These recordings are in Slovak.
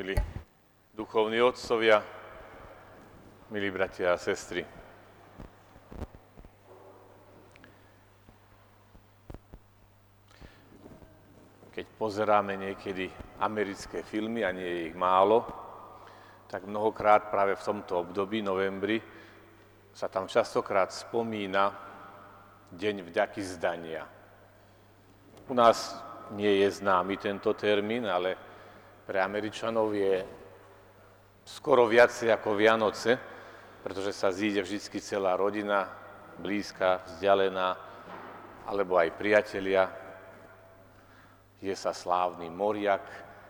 milí duchovní otcovia, milí bratia a sestry. Keď pozeráme niekedy americké filmy, a nie je ich málo, tak mnohokrát práve v tomto období, novembri, sa tam častokrát spomína Deň vďaky zdania. U nás nie je známy tento termín, ale pre Američanov je skoro viacej ako Vianoce, pretože sa zíde vždy celá rodina, blízka, vzdialená, alebo aj priatelia. Je sa slávny moriak.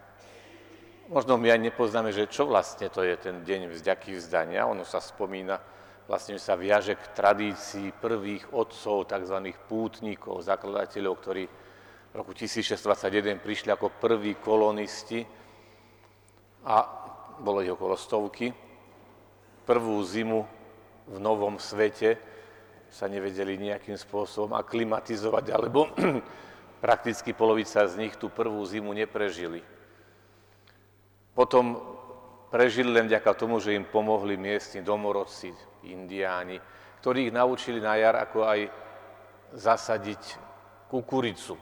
Možno my aj nepoznáme, že čo vlastne to je ten deň vďaky vzdania. Ono sa spomína, vlastne sa viaže k tradícii prvých otcov, tzv. Pútnikov, zakladateľov, ktorí v roku 1621 prišli ako prví kolonisti a bolo ich okolo 100. Prvú zimu v novom svete sa nevedeli nejakým spôsobom aklimatizovať, alebo prakticky polovica z nich tú prvú zimu neprežili. Potom prežili len vďaka tomu, že im pomohli miestni domorodci, indiáni, ktorí ich naučili na jar, ako aj zasadiť kukuricu.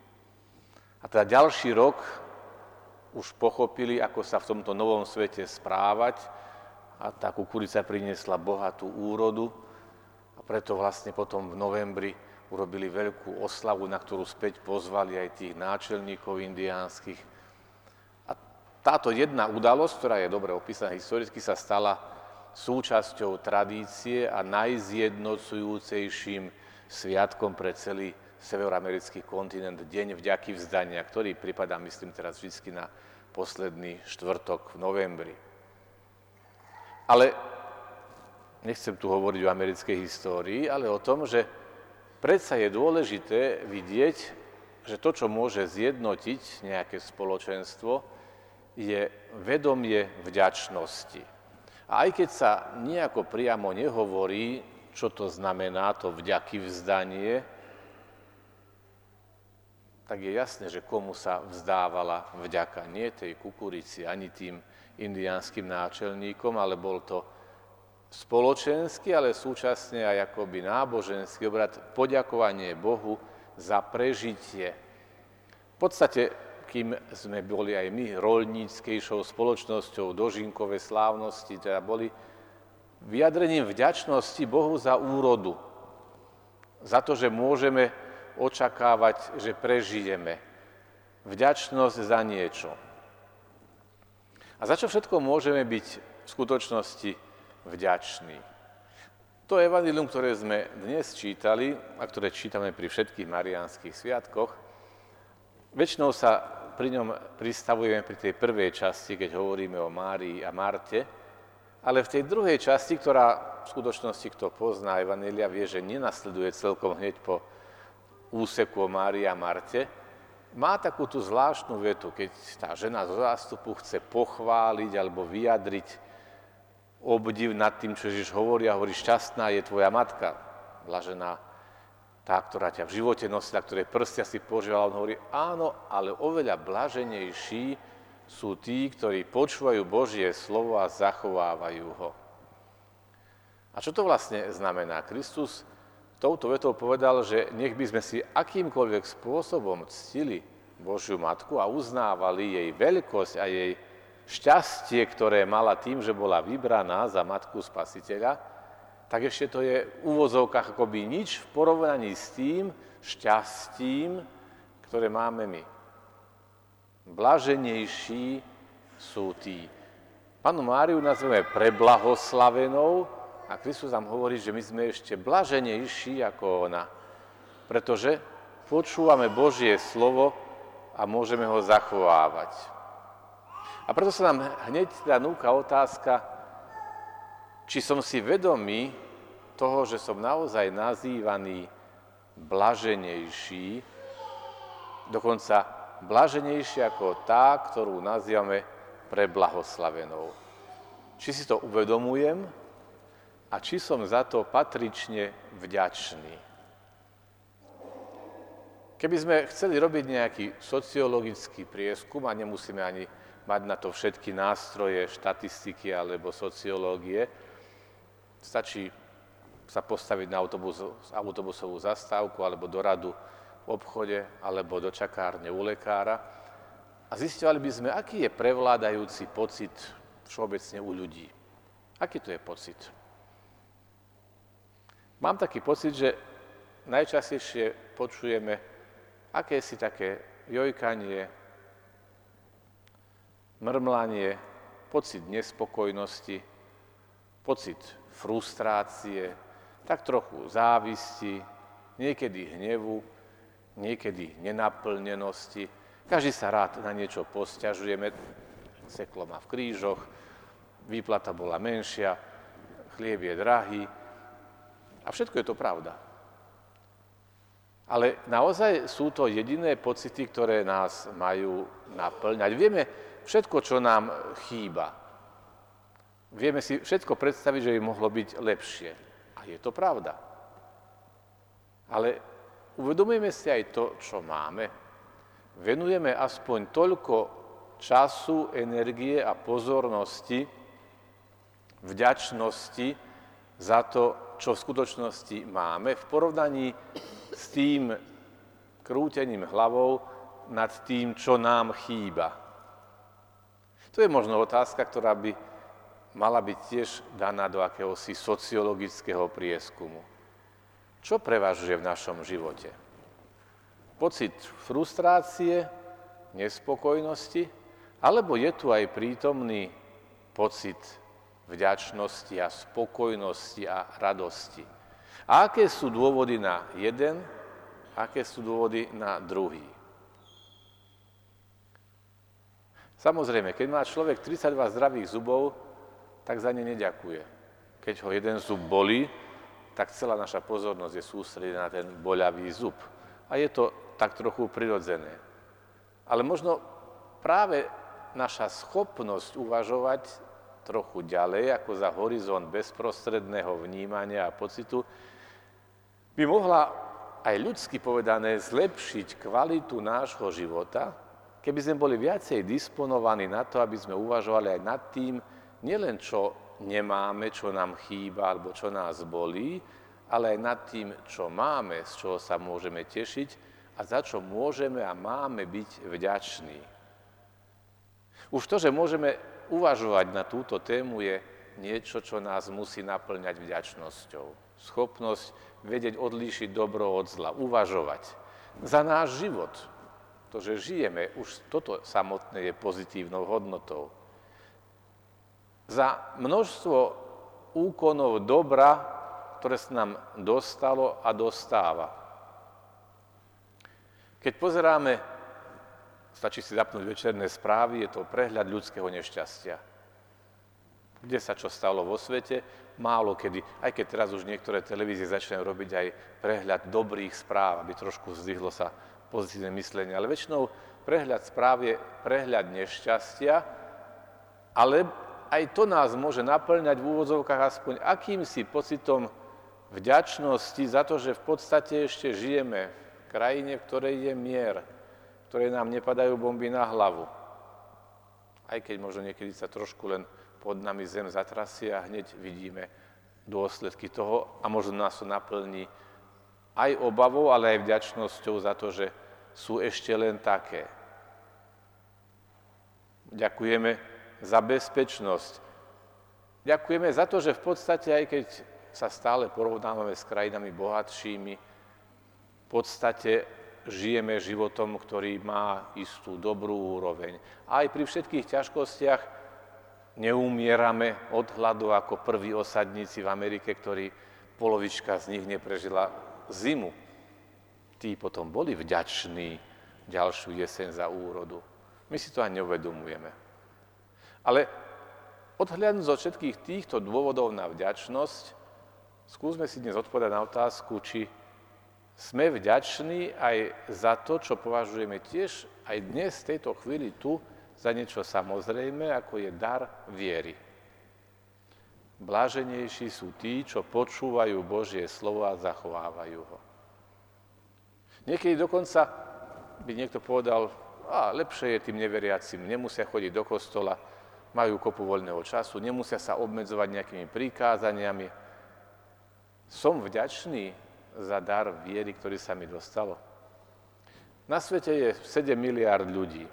A teda ďalší rok už pochopili, ako sa v tomto novom svete správať, a tá kukurica priniesla bohatú úrodu, a preto vlastne potom v novembri urobili veľkú oslavu, na ktorú späť pozvali aj tých náčelníkov indiánskych. A táto jedna udalosť, ktorá je dobre opísaná historicky, sa stala súčasťou tradície a najzjednocujúcejším sviatkom pre celý severoamerický kontinent, Deň vďaky vzdania, ktorý pripadá, myslím, teraz vždy na posledný štvrtok v novembri. Ale nechcem tu hovoriť o americkej histórii, ale o tom, že predsa je dôležité vidieť, že to, čo môže zjednotiť nejaké spoločenstvo, je vedomie vďačnosti. A aj keď sa nejako priamo nehovorí, čo to znamená, to vďaky vzdanie, tak je jasné, že komu sa vzdávala vďaka. Nie tej kukurici, ani tým indiánskym náčelníkom, ale bol to spoločenský, ale súčasne aj akoby náboženský obrad, poďakovanie Bohu za prežitie. V podstate, kým sme boli aj my roľníckejšou spoločnosťou, dožinkové slávnosti, teda boli vyjadrením vďačnosti Bohu za úrodu, za to, že môžeme očakávať, že prežijeme. Vďačnosť za niečo. A za čo všetko môžeme byť v skutočnosti vďační? To evanjelium, ktoré sme dnes čítali a ktoré čítame pri všetkých mariánskych sviatkoch, väčšinou sa pri ňom pristavujeme pri tej prvej časti, keď hovoríme o Márii a Marte, ale v tej druhej časti, ktorá v skutočnosti, kto pozná evanjelia, vie, že nenasleduje celkom hneď po úseku o Márii a Marte, má takú tú zvláštnu vetu, keď tá žena zo zástupu chce pochváliť alebo vyjadriť obdiv nad tým, čo Ježiš hovorí, a hovorí: šťastná je tvoja matka, blažená tá, ktorá ťa v živote nosila, ktorej prstia si požívala. On hovorí: áno, ale oveľa blaženejší sú tí, ktorí počúvajú Božie slovo a zachovávajú ho. A čo to vlastne znamená? Kristus touto vetou povedal, že nech by sme si akýmkoľvek spôsobom ctili Božiu Matku a uznávali jej veľkosť a jej šťastie, ktoré mala tým, že bola vybraná za Matku Spasiteľa, tak ešte to je v úvozovkách akoby nič v porovnaní s tým šťastím, ktoré máme my. Blaženejší sú tí. Pannu Máriu nazveme preblahoslavenou, a Kristus nám hovorí, že my sme ešte blaženejší ako ona, pretože počúvame Božie slovo a môžeme ho zachovávať. A preto sa nám hneď núka otázka, či som si vedomý toho, že som naozaj nazývaný blaženejší, dokonca blaženejší ako tá, ktorú nazývame preblahoslavenou. Či si to uvedomujem, a či som za to patrične vďačný. Keby sme chceli robiť nejaký sociologický prieskum, a nemusíme ani mať na to všetky nástroje, štatistiky alebo sociológie. Stačí sa postaviť na autobusovú zastávku alebo do radu v obchode alebo do čakárne u lekára a zisťovali by sme, aký je prevládajúci pocit všeobecne u ľudí. Aký to je pocit? Mám taký pocit, že najčastejšie počujeme akési také jojkanie, mrmlanie, pocit nespokojnosti, pocit frustrácie, tak trochu závisti, niekedy hnevu, niekedy nenaplnenosti. Každý sa rád na niečo posťažujeme, seklo ma v krížoch, výplata bola menšia, chlieb je drahý a všetko je to pravda. Ale naozaj sú to jediné pocity, ktoré nás majú naplňať. Vieme všetko, čo nám chýba. Vieme si všetko predstaviť, že by mohlo byť lepšie. A je to pravda. Ale uvedomujeme si aj to, čo máme. Venujeme aspoň toľko času, energie a pozornosti, vďačnosti za to, čo v skutočnosti máme, v porovnaní s tým krútením hlavou nad tým, čo nám chýba. To je možno otázka, ktorá by mala byť tiež daná do akéhosi sociologického prieskumu. Čo prevažuje v našom živote? Pocit frustrácie, nespokojnosti, alebo je tu aj prítomný pocit vďačnosti a spokojnosti a radosti? A aké sú dôvody na jeden, aké sú dôvody na druhý? Samozrejme, keď má človek 32 zdravých zubov, tak za ne neďakuje. Keď ho jeden zub bolí, tak celá naša pozornosť je sústredená na ten boľavý zub. A je to tak trochu prirodzené. Ale možno práve naša schopnosť uvažovať trochu ďalej, ako za horizont bezprostredného vnímania a pocitu, by mohla aj ľudsky povedané zlepšiť kvalitu nášho života, keby sme boli viacej disponovaní na to, aby sme uvažovali aj nad tým, nielen čo nemáme, čo nám chýba alebo čo nás bolí, ale aj nad tým, čo máme, z čoho sa môžeme tešiť a za čo môžeme a máme byť vďační. Už to, že môžeme uvažovať na túto tému, je niečo, čo nás musí naplňať vďačnosťou. Schopnosť vedieť odlíšiť dobro od zla, uvažovať za náš život. To, že žijeme, už toto samotné je pozitívnou hodnotou. Za množstvo úkonov dobra, ktoré sa nám dostalo a dostáva. Keď pozeráme, stačí si zapnúť večerné správy, je to prehľad ľudského nešťastia. Kde sa čo stalo vo svete, málo kedy, aj keď teraz už niektoré televízie začínajú robiť aj prehľad dobrých správ, aby trošku zdvihlo sa pozitívne myslenie, ale väčšinou prehľad správ je prehľad nešťastia, ale aj to nás môže naplňať v úvodzovkách aspoň akýmsi pocitom vďačnosti za to, že v podstate ešte žijeme v krajine, v ktorej je mier, v ktorej nám nepadajú bomby na hlavu. Aj keď možno niekedy sa trošku len pod nami zem zatrasie a hneď vidíme dôsledky toho a možno nás to naplní aj obavou, ale aj vďačnosťou za to, že sú ešte len také. Ďakujeme za bezpečnosť. Ďakujeme za to, že v podstate, aj keď sa stále porovnávame s krajinami bohatšími, v podstate žijeme životom, ktorý má istú dobrú úroveň. A aj pri všetkých ťažkostiach neumierame od hladu ako prví osadníci v Amerike, ktorí polovička z nich neprežila zimu. Tí potom boli vďační ďalšiu jeseň za úrodu. My si to ani neuvedomujeme. Ale odhľadnúť od všetkých týchto dôvodov na vďačnosť, skúsme si dnes odpovedať na otázku, či sme vďační aj za to, čo považujeme tiež aj dnes v tejto chvíli tu za niečo samozrejme, ako je dar viery. Bláženejší sú tí, čo počúvajú Božie slovo a zachovávajú ho. Niekedy dokonca by niekto povedal, A lepšie je tým neveriacim, nemusia chodiť do kostola, majú kopu voľného času, nemusia sa obmedzovať nejakými prikázaniami. Som vďačný za dar viery, ktorý sa mi dostalo. Na svete je 7 miliárd ľudí.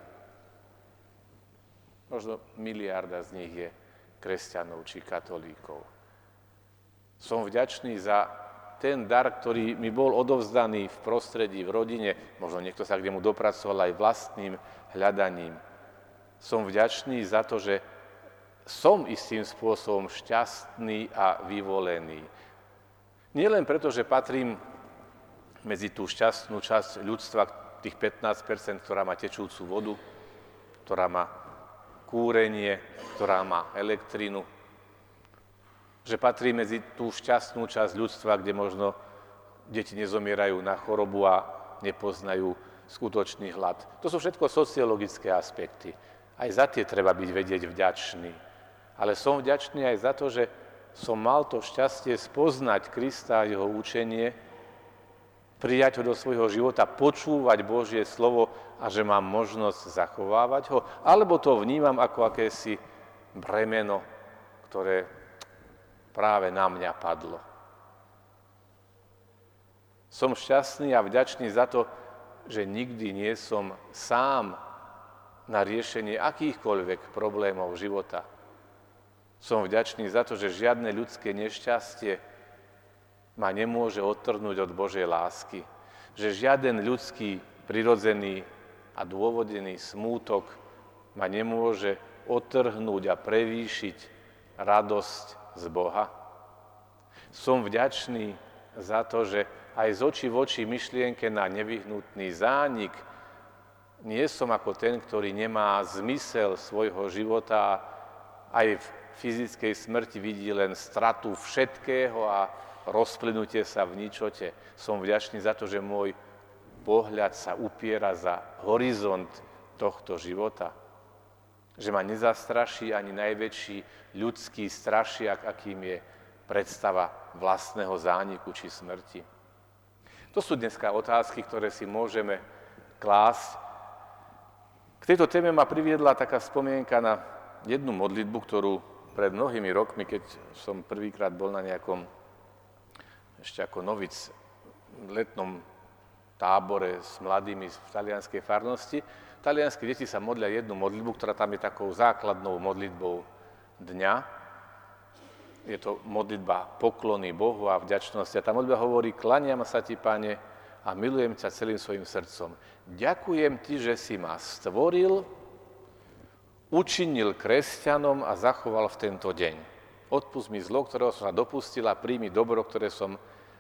Možno miliarda z nich je kresťanov či katolíkov. Som vďačný za ten dar, ktorý mi bol odovzdaný v prostredí, v rodine. Možno niekto sa k nemu dopracoval aj vlastným hľadaním. Som vďačný za to, že som istým spôsobom šťastný a vyvolený. Nielen preto, že patrím medzi tú šťastnú časť ľudstva, tých 15%, ktorá má tečúcu vodu, ktorá má kúrenie, ktorá má elektrinu, že patrí medzi tú šťastnú časť ľudstva, kde možno deti nezomierajú na chorobu a nepoznajú skutočný hlad. To sú všetko sociologické aspekty. Aj za tie treba byť vedieť vďačný. Ale som vďačný aj za to, že som mal to šťastie spoznať Krista a jeho učenie, prijať ho do svojho života, počúvať Božie slovo a že mám možnosť zachovávať ho, alebo to vnímam ako akési bremeno, ktoré práve na mňa padlo. Som šťastný a vďačný za to, že nikdy nie som sám na riešenie akýchkoľvek problémov života. Som vďačný za to, že žiadne ľudské nešťastie ma nemôže odtrhnúť od Božej lásky. Že žiaden ľudský, prirodzený a dôvodený smútok ma nemôže odtrhnúť a prevýšiť radosť z Boha. Som vďačný za to, že aj z očí v oči myšlienke na nevyhnutný zánik nie som ako ten, ktorý nemá zmysel svojho života a aj v fyzickej smrti vidí len stratu všetkého a rozplynutie sa v ničote. Som vďačný za to, že môj pohľad sa upiera za horizont tohto života. Že ma nezastraší ani najväčší ľudský strašiak, akým je predstava vlastného zániku či smrti. To sú dneska otázky, ktoré si môžeme klásť. K tejto téme ma priviedla taká spomienka na jednu modlitbu, ktorú pred mnohými rokmi, keď som prvýkrát bol na nejakom ešte ako novic v letnom tábore s mladými v talianskej farnosti. Talianské deti sa modlia jednu modlitbu, ktorá tam je takou základnou modlitbou dňa. Je to modlitba poklony Bohu a vďačnosti. A tá modlitba hovorí: klaniam sa ti, Pane, a milujem ťa celým svojim srdcom. Ďakujem ti, že si ma stvoril, učinil kresťanom a zachoval v tento deň. Odpusť mi zlo, ktorého som sa dopustil, a príjmi dobro, ktoré som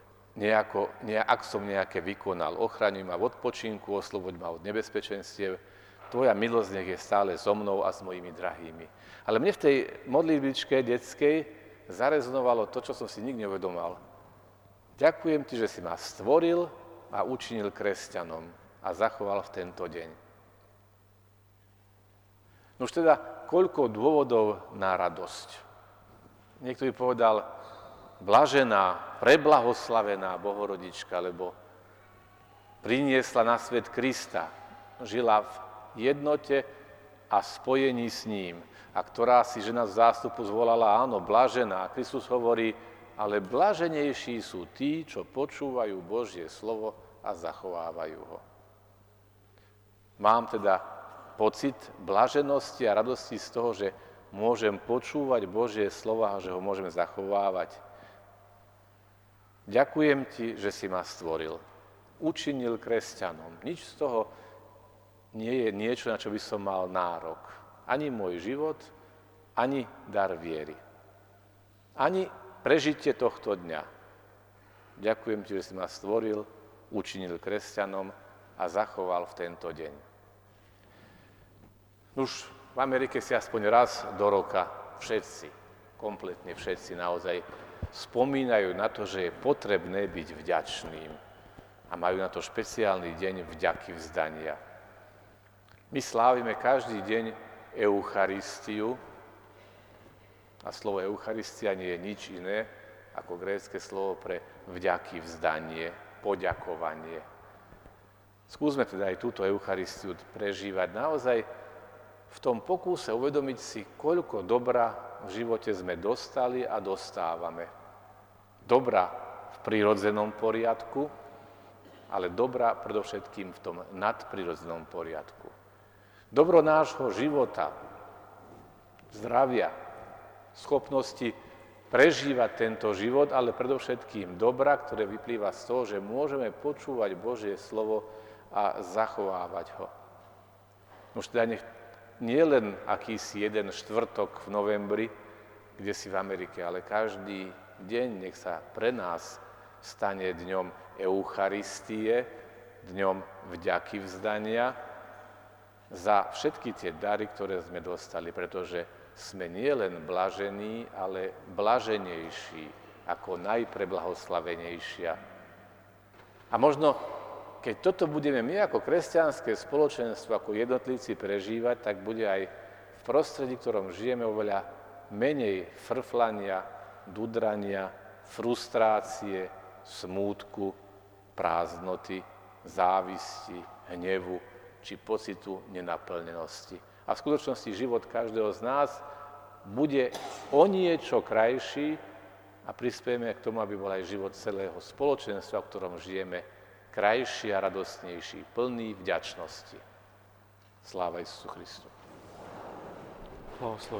ak som nejaké vykonal. Ochraňuj ma v odpočinku, osloboď ma od nebezpečenstiev. Tvoja milosť nech je stále so mnou a s mojimi drahými. Ale mne v tej modlitbičke detskej zarezonovalo to, čo som si nikdy neuvedomal. Ďakujem ti, že si ma stvoril a učinil kresťanom a zachoval v tento deň. No už teda, koľko dôvodov na radosť. Niekto by povedal: blažená, preblahoslavená Bohorodička, lebo priniesla na svet Krista, žila v jednote a spojení s ním, a ktorá si žena z zástupu zvolala: áno, blažená. A Kristus hovorí: ale blaženejší sú tí, čo počúvajú Božie slovo a zachovávajú ho. Mám teda pocit blaženosti a radosti z toho, že môžem počúvať Božie slova a že ho môžem zachovávať. Ďakujem ti, že si ma stvoril, učinil kresťanom. Nič z toho nie je niečo, na čo by som mal nárok. Ani môj život, ani dar viery. Ani prežitie tohto dňa. Ďakujem ti, že si ma stvoril, učinil kresťanom a zachoval v tento deň. Už v Amerike si aspoň raz do roka všetci, kompletne všetci naozaj spomínajú na to, že je potrebné byť vďačným a majú na to špeciálny deň vďaky vzdania. My slávime každý deň Eucharistiu a slovo Eucharistia nie je nič iné ako grécke slovo pre vďaky vzdanie, poďakovanie. Skúsme teda aj túto Eucharistiu prežívať naozaj v tom pokúse uvedomiť si, koľko dobra v živote sme dostali a dostávame. Dobra v prirodzenom poriadku, ale dobra predovšetkým v tom nadprirodzenom poriadku. Dobro nášho života, zdravia, schopnosti prežívať tento život, ale predovšetkým dobra, ktoré vyplýva z toho, že môžeme počúvať Božie slovo a zachovávať ho. Už teda nie len akýsi jeden štvrtok v novembri, kde si v Amerike, ale každý deň nech sa pre nás stane dňom Eucharistie, dňom vďaky vzdania za všetky tie dary, ktoré sme dostali, pretože sme nielen blažení, ale blaženejší ako najpreblahoslavenejšia. A možno, keď toto budeme my ako kresťanské spoločenstvo, ako jednotlivci prežívať, tak bude aj v prostredí, v ktorom žijeme, oveľa menej frflania, dudrania, frustrácie, smútku, prázdnoty, závisti, hnevu či pocitu nenaplnenosti. A v skutočnosti život každého z nás bude o niečo krajší a prispiejeme k tomu, aby bol aj život celého spoločenstva, v ktorom žijeme, krajší a radostnejší, plný vďačnosti. Sláva Isusu Christu. Blahoslav